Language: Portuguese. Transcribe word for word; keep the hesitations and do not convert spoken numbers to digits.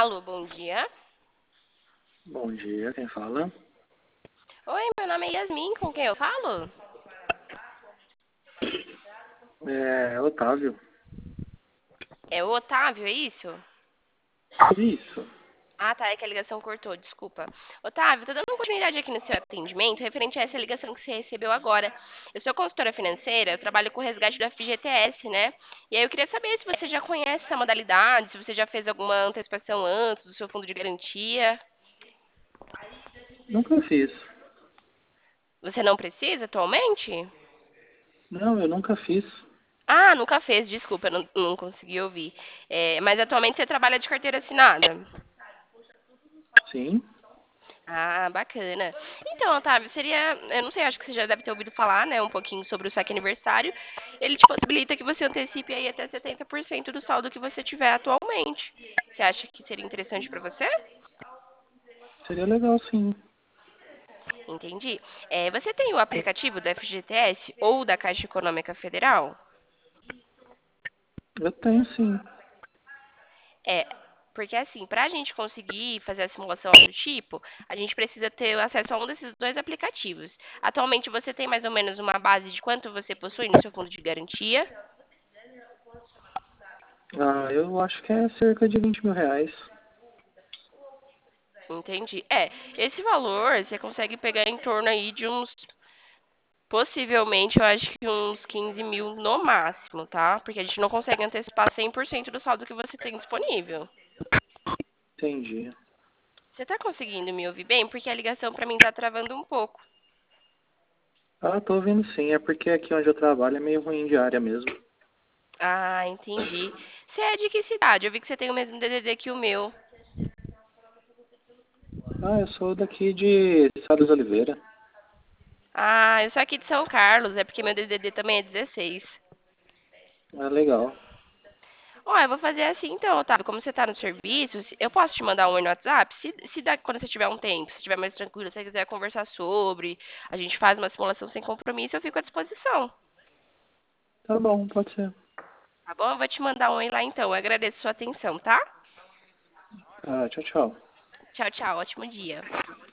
Alô, bom dia. Bom dia, quem fala? Oi, meu nome é Yasmin, com quem eu falo? É Otávio. É o Otávio, é isso? Isso. Ah, tá, é que a ligação cortou, desculpa. Otávio, tô dando continuidade aqui no seu atendimento, referente a essa ligação que você recebeu agora. Eu sou consultora financeira, eu trabalho com o resgate do F G T S, né? E aí eu queria saber se você já conhece essa modalidade, se você já fez alguma antecipação antes do seu fundo de garantia. Nunca fiz. Você não precisa atualmente? Não, eu nunca fiz. Ah, nunca fez, desculpa, eu não, não consegui ouvir. É, mas atualmente você trabalha de carteira assinada? Sim. Ah, bacana. Então, Otávio, seria, eu não sei, acho que você já deve ter ouvido falar, né, um pouquinho sobre o saque aniversário. Ele te possibilita que você antecipe aí até setenta por cento do saldo que você tiver atualmente. Você acha que seria interessante para você? Seria legal, sim. Entendi. É, você tem o aplicativo da F G T S ou da Caixa Econômica Federal? Eu tenho, sim. É, porque assim, para a gente conseguir fazer a simulação do tipo, a gente precisa ter acesso a um desses dois aplicativos. Atualmente você tem mais ou menos uma base de quanto você possui no seu fundo de garantia? Ah, eu acho que é cerca de vinte mil reais. Entendi. É, esse valor você consegue pegar em torno aí de uns, possivelmente, eu acho que uns quinze mil no máximo, tá? Porque a gente não consegue antecipar cem por cento do saldo que você tem disponível. Entendi. Você tá conseguindo me ouvir bem? Porque a ligação pra mim tá travando um pouco. Ah, tô ouvindo sim. É porque aqui onde eu trabalho é meio ruim de área mesmo. Ah, entendi. Você é de que cidade? Eu vi que você tem o mesmo D D D que o meu. Ah, eu sou daqui de Salles Oliveira. Ah, eu sou aqui de São Carlos, é porque meu D D D também é dezesseis. Ah, legal. Ó, eu vou fazer assim então, Otávio. Como você tá no serviço, se- eu posso te mandar um oi no WhatsApp? Se, se dá, quando você tiver um tempo, se estiver mais tranquilo, se você quiser conversar sobre, a gente faz uma simulação sem compromisso, eu fico à disposição. Tá bom, pode ser. Tá bom? Eu vou te mandar um oi lá então. Eu agradeço sua atenção, tá? Ah, tchau, tchau. Tchau, tchau. Ótimo dia.